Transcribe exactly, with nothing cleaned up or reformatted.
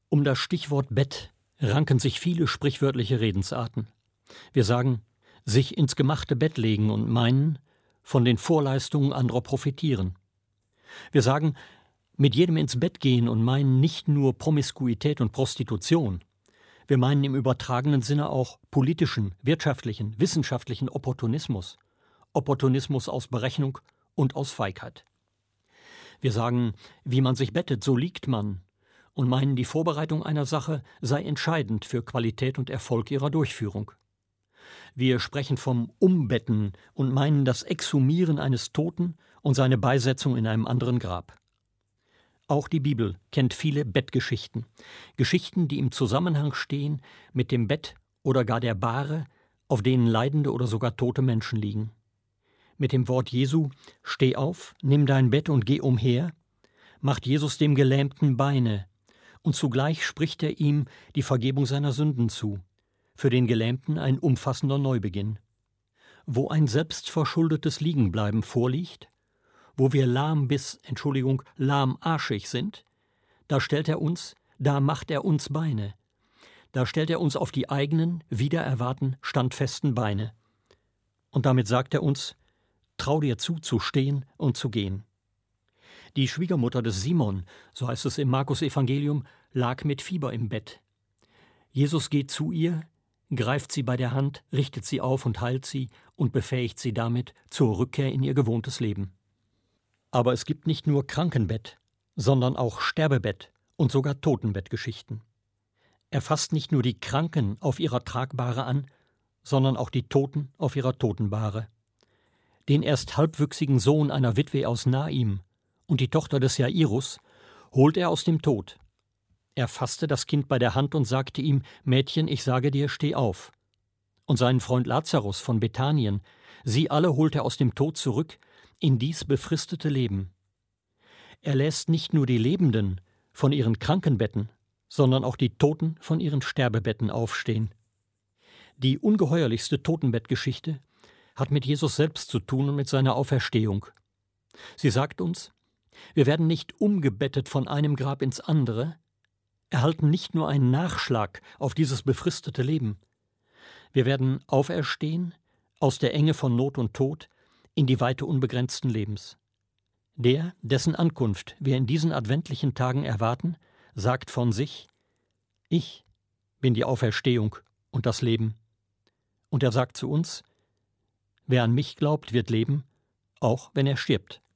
Um das Stichwort Bett ranken sich viele sprichwörtliche Redensarten. Wir sagen, sich ins gemachte Bett legen und meinen, von den Vorleistungen anderer profitieren. Wir sagen, mit jedem ins Bett gehen und meinen nicht nur Promiskuität und Prostitution. Wir meinen im übertragenen Sinne auch politischen, wirtschaftlichen, wissenschaftlichen Opportunismus. Opportunismus aus Berechnung und aus Feigheit. Wir sagen, wie man sich bettet, so liegt man, und meinen, die Vorbereitung einer Sache sei entscheidend für Qualität und Erfolg ihrer Durchführung. Wir sprechen vom Umbetten und meinen das Exhumieren eines Toten und seine Beisetzung in einem anderen Grab. Auch die Bibel kennt viele Bettgeschichten, Geschichten, die im Zusammenhang stehen mit dem Bett oder gar der Bahre, auf denen leidende oder sogar tote Menschen liegen. Mit dem Wort Jesu, steh auf, nimm dein Bett und geh umher, macht Jesus dem Gelähmten Beine, und zugleich spricht er ihm die Vergebung seiner Sünden zu, für den Gelähmten ein umfassender Neubeginn. Wo ein selbstverschuldetes Liegenbleiben vorliegt, wo wir lahm bis, Entschuldigung, lahmarschig sind, da stellt er uns, da macht er uns Beine. Da stellt er uns auf die eigenen, wider Erwarten standfesten Beine. Und damit sagt er uns, trau dir zu, zu stehen und zu gehen. Die Schwiegermutter des Simon, so heißt es im Markus-Evangelium, lag mit Fieber im Bett. Jesus geht zu ihr, greift sie bei der Hand, richtet sie auf und heilt sie und befähigt sie damit zur Rückkehr in ihr gewohntes Leben. Aber es gibt nicht nur Krankenbett, sondern auch Sterbebett und sogar Totenbettgeschichten. Er fasst nicht nur die Kranken auf ihrer Tragbahre an, sondern auch die Toten auf ihrer Totenbahre. Den erst halbwüchsigen Sohn einer Witwe aus Naim und die Tochter des Jairus holt er aus dem Tod. Er fasste das Kind bei der Hand und sagte ihm, Mädchen, ich sage dir, steh auf. Und seinen Freund Lazarus von Bethanien, sie alle holt er aus dem Tod zurück in dies befristete Leben. Er lässt nicht nur die Lebenden von ihren Krankenbetten, sondern auch die Toten von ihren Sterbebetten aufstehen. Die ungeheuerlichste Totenbettgeschichte hat mit Jesus selbst zu tun und mit seiner Auferstehung. Sie sagt uns, wir werden nicht umgebettet von einem Grab ins andere, erhalten nicht nur einen Nachschlag auf dieses befristete Leben. Wir werden auferstehen aus der Enge von Not und Tod in die Weite unbegrenzten Lebens. Der, dessen Ankunft wir in diesen adventlichen Tagen erwarten, sagt von sich, ich bin die Auferstehung und das Leben. Und er sagt zu uns, wer an mich glaubt, wird leben, auch wenn er stirbt.